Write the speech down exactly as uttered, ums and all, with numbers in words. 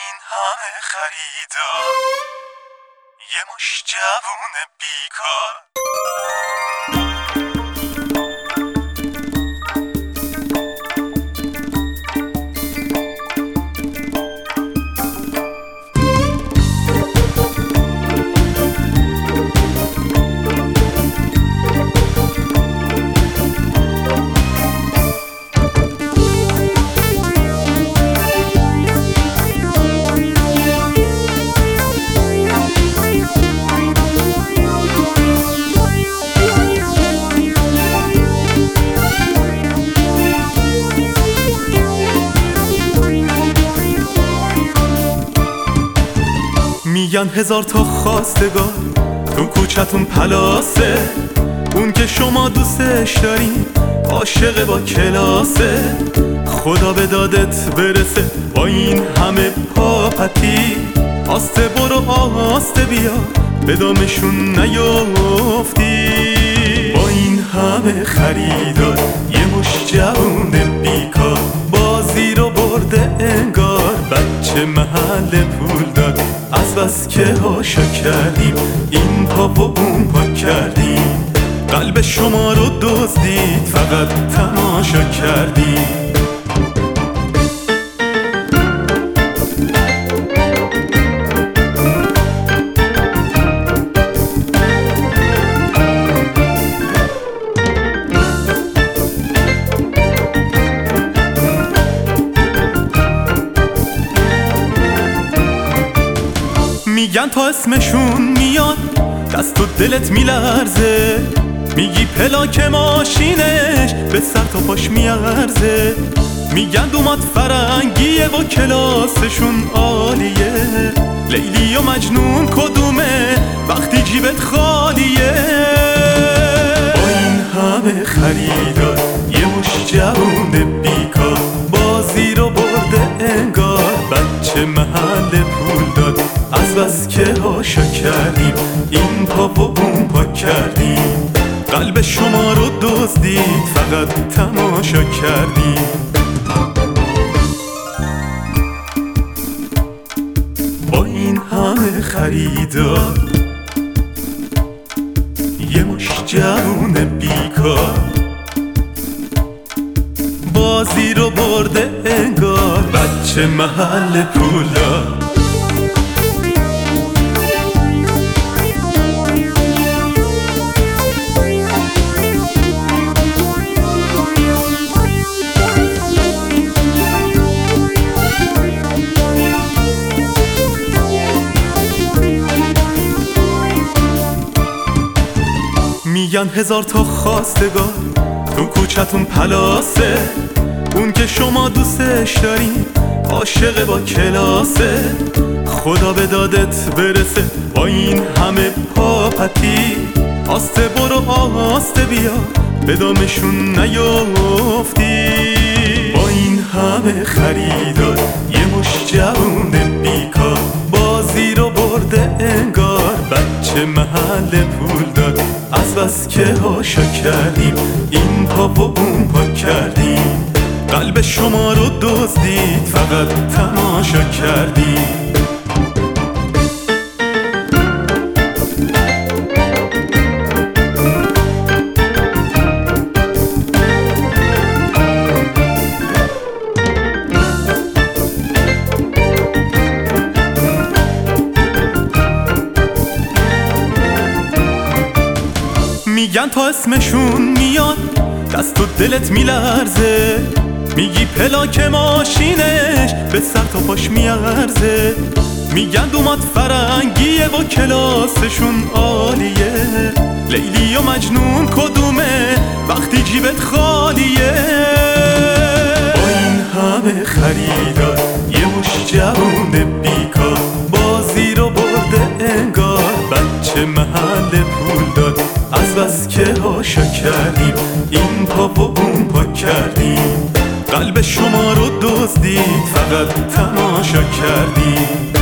این همه خریدار، یه مش جوون بیکار. میگن هزار تا خواستگار تو کوچتون پلاسه، اون که شما دوستش دارین عاشق با کلاسه. خدا به دادت برسه با این همه پاپتی، آسته برو آسته بیا به دامشون نیافتی. با این همه خریدار یه مش جوون بیکار، بازی رو برده انگار بچه محل پول داد. از بس که هاشا کردیم این پا و اون پا کردیم، قلب شما رو دزدید فقط تماشا کردیم. میگن تا اسمشون میاد دست و دلت میلرزه، میگی پلاک ماشینش به سر تا پاش میارزه. میگن دومات فرنگیه و کلاسشون عالیه، لیلی و مجنون کدومه وقتی جیبت خالیه. با این همه خریدار یه مش جوون بیکار، بازی رو برده انگار بچه محل پول داد. از بس که هاشا کردیم این پا و اون پا کردیم، قلب شما رو دزدید فقط تماشا کردیم. با این همه خریدار یه مش جوون بیکار، بازی رو برده انگار بچه محل پول داد. میگن هزار تا خواستگار تو کوچتون پلاسه، اون که شما دوستش دارین عاشق با کلاسه. خدا به دادت برسه با این همه پاپتی، آسته برو آسته بیا به دامشون نیافتی. با این همه خریدار یه مش جوون بیکار، بازی رو برده انگار بچه محل پول داد. از بس که هاشا کردیم این پا و اون پا کردیم، قلب شما رو دزدید فقط تماشا کردیم. میگن تا اسمشون میاد دست و دلت میلرزه، میگی پلاک ماشینش به سر تا پاش میارزه. میگن دومات فرنگیه و کلاسشون عالیه، لیلی و مجنون کدومه وقتی جیبت خالیه. با این همه خریدار یه مش جوون بیکار، بازی رو برده انگار بچه محل پول داد. از بس که هاشا کردیم این پا و اون پا کردیم، قلب شما رو دزدید فقط تماشا کردیم.